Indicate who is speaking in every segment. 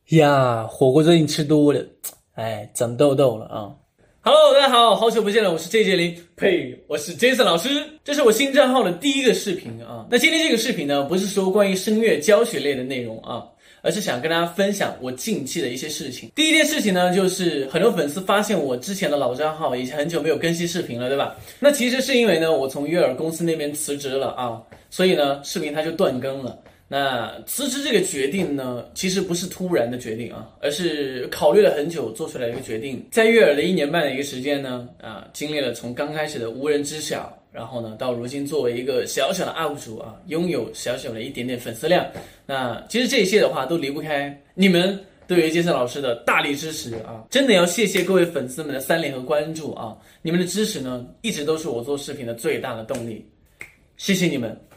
Speaker 1: 呀，火锅最近吃多了，哎，长痘痘了啊！Hello，大家好，好久不见了，我是 JJ 林，呸，我是 Jason 老师，这是我新账号的第一个视频啊。那今天这个视频呢，不是说关于声乐教学类的内容啊，而是想跟大家分享我近期的一些事情。第一件事情呢，就是很多粉丝发现我之前的老账号已经很久没有更新视频了，对吧？那其实是因为呢，我从悦耳公司那边辞职了啊，所以呢，视频它就断更了。那辞职这个决定呢，其实不是突然的决定啊，而是考虑了很久做出来的一个决定。在悦耳的1年半的一个时间呢，经历了从刚开始的无人知晓，然后呢，到如今作为一个小小的 UP 主啊，拥有小小的一点点粉丝量。那其实这些的话都离不开你们对于杰森老师的大力支持啊，真的要谢谢各位粉丝们的3连和关注啊，你们的支持呢，一直都是我做视频的最大的动力，谢谢你们。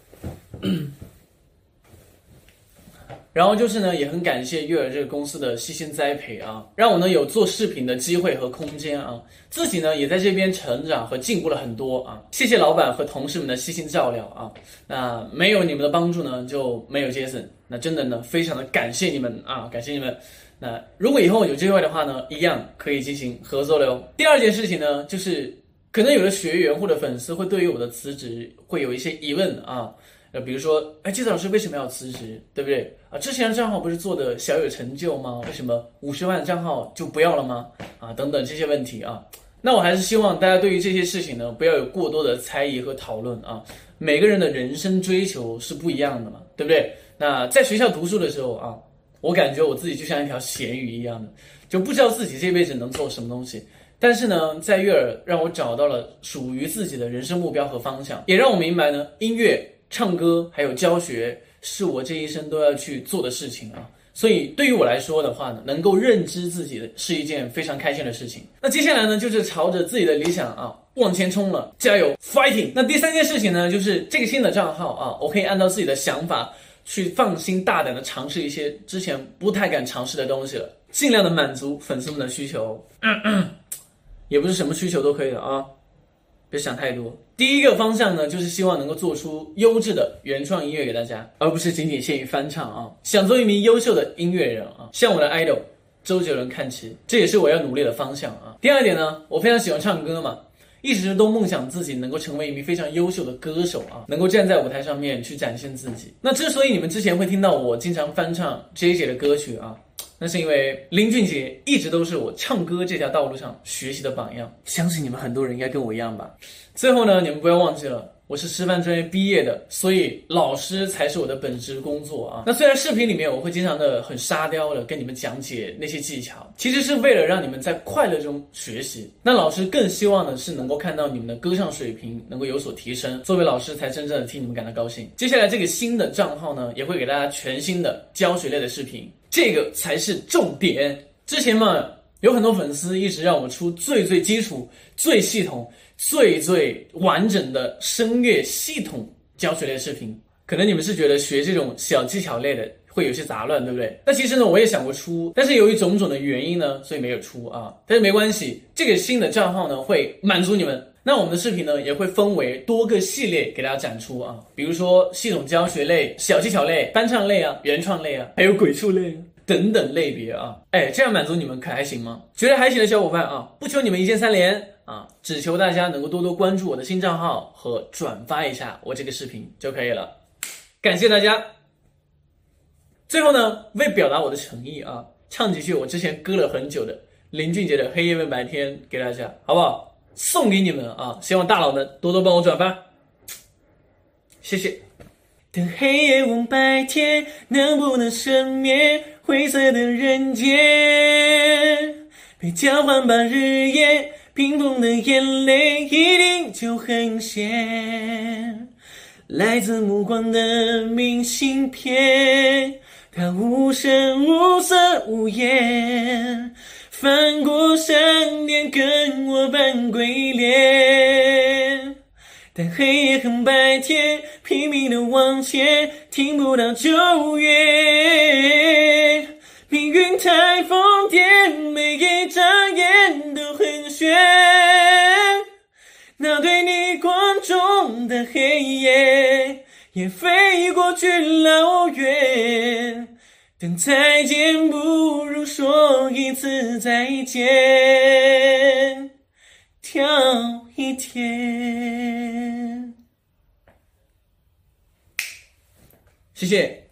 Speaker 1: 然后就是呢，也很感谢悦耳这个公司的悉心栽培啊，让我呢有做视频的机会和空间啊，自己呢也在这边成长和进步了很多啊。谢谢老板和同事们的悉心照料啊，那没有你们的帮助呢，就没有 Jason， 那真的呢非常的感谢你们啊，感谢你们。那如果以后有机会的话呢，一样可以进行合作的哟。第二件事情呢，就是可能有的学员或者粉丝会对于我的辞职会有一些疑问啊。比如说，杰森老师为什么要辞职，对不对啊？之前的账号不是做的小有成就吗？为什么50万的账号就不要了吗？啊，等等这些问题啊，那我还是希望大家对于这些事情呢，不要有过多的猜疑和讨论啊。每个人的人生追求是不一样的嘛，对不对？那在学校读书的时候啊，我感觉我自己就像一条咸鱼一样的，就不知道自己这辈子能做什么东西。但是呢，在悦耳让我找到了属于自己的人生目标和方向，也让我明白呢，音乐、唱歌还有教学是我这一生都要去做的事情啊，所以对于我来说的话呢，能够认知自己的是一件非常开心的事情。那接下来呢，就是朝着自己的理想啊往前冲了，加油 fighting。那第3件事情呢，就是这个新的账号啊，我可以按照自己的想法去放心大胆的尝试一些之前不太敢尝试的东西了，尽量的满足粉丝们的需求。也不是什么需求都可以的啊，别想太多。第一个方向呢，就是希望能够做出优质的原创音乐给大家，而不是仅仅限于翻唱啊。想做一名优秀的音乐人啊，向我的 idol 周杰伦看齐，这也是我要努力的方向啊。第二点呢，我非常喜欢唱歌嘛，一直都梦想自己能够成为一名非常优秀的歌手啊，能够站在舞台上面去展现自己。那之所以你们之前会听到我经常翻唱 JJ 的歌曲啊，那是因为林俊杰一直都是我唱歌这条道路上学习的榜样，相信你们很多人应该跟我一样吧。最后呢，你们不要忘记了，我是师范专业毕业的，所以老师才是我的本职工作啊。那虽然视频里面我会经常的很沙雕的跟你们讲解那些技巧，其实是为了让你们在快乐中学习。那老师更希望的是能够看到你们的歌唱水平能够有所提升，作为老师才真正的替你们感到高兴。接下来这个新的账号呢，也会给大家全新的教学类的视频，这个才是重点。之前嘛，有很多粉丝一直让我出最基础、最系统、最完整的声乐系统教学类视频，可能你们是觉得学这种小技巧类的会有些杂乱，对不对？那其实呢，我也想过出，但是由于种种的原因呢，所以没有出啊。但是没关系，这个新的账号呢会满足你们。那我们的视频呢也会分为多个系列给大家展出啊，比如说系统教学类、小技巧类、翻唱类啊、原创类啊，还有鬼畜类啊等等类别啊。这样满足你们可还行吗？觉得还行的小伙伴啊，不求你们一键3连啊，只求大家能够多多关注我的新账号和转发一下我这个视频就可以了，感谢大家。最后呢，为表达我的诚意啊，唱几句我之前歌了很久的林俊杰的《黑夜问白天》给大家，好不好？送给你们啊！希望大佬们多多帮我转发，谢谢。等黑夜问白天，能不能赦免灰色的人间？被交换吧日夜，冰封的眼泪一定就很咸。来自目光的明信片，它无声无色无言，翻过山巅跟我扮鬼脸。但黑夜和白天拼命的往前，听不到救援。命运太疯癫，每一眨眼都很悬。那对你光中的黑夜，也飞过去老远。 但再见不如说一次再见，挑一天。谢谢。